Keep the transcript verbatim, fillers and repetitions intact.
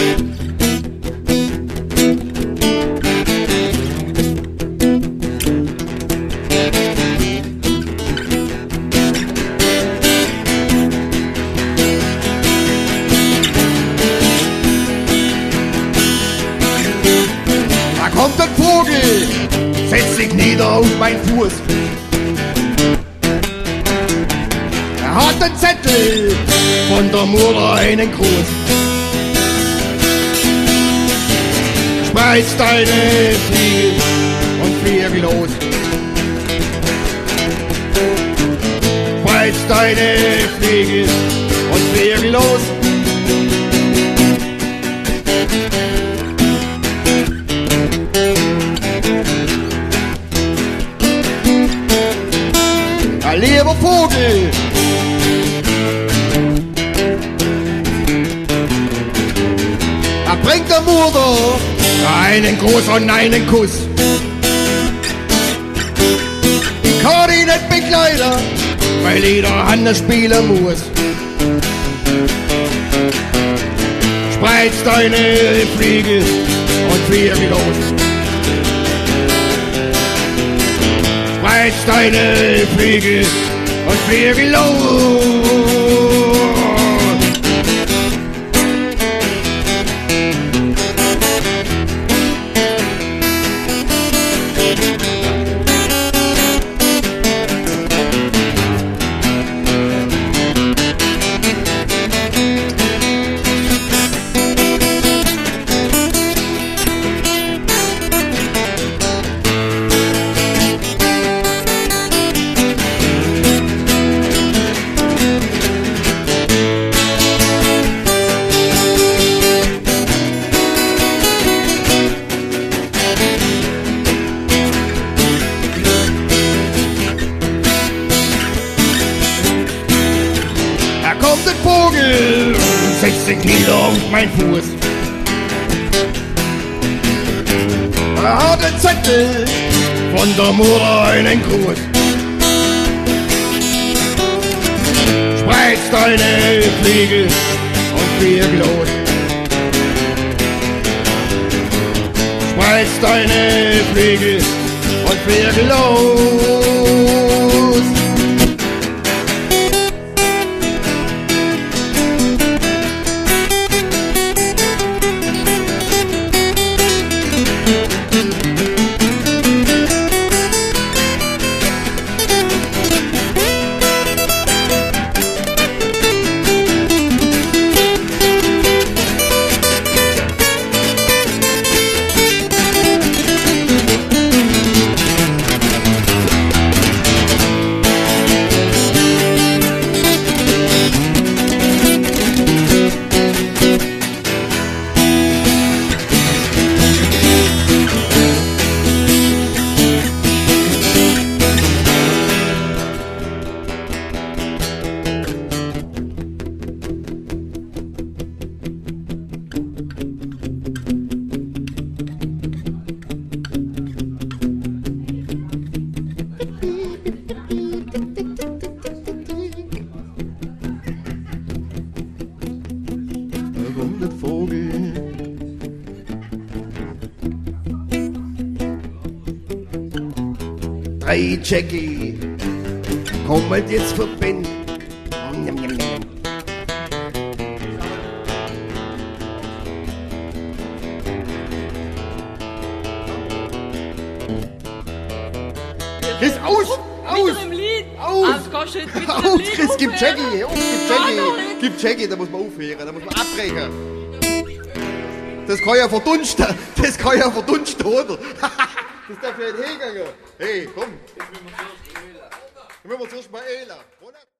Da kommt ein Vogel, setzt sich nieder auf mein Fuß. Er hat einen Zettel von der Mutter, einen Gruß. Spreiz deine Fliege und fliege los. Spreiz deine Fliege und fliege los. Lieber Vogel, er bringt der Mutter einen Gruß und einen Kuss. Ich kann ihn nicht begleiten, weil jeder anders spielen muss. Spreiz deine Fliege und fliege los. Spreiz deine Fliege und fliege los. Kommt ein Vogel, setzt sich nieder auf mein Fuß. Er hat einen Zettel von der Mutter, einen Gruß. Spreiz deine Fliege und flieg los. Spreiz deine Fliege und flieg los. Vogel. Drei Jackie kommen jetzt verbinden. Chris, aus! Aus! Aus! Aus, Chris, gib Jackie! Auf, gib Jackie! Gib Jackie, da muss man aufhören, da muss man abbrechen. Das kann ja verdunsten, das kann ja verdunsten, oder? Das darf ja nicht hingehen. Hey, komm! Dann müssen wir zuerst mal Ela.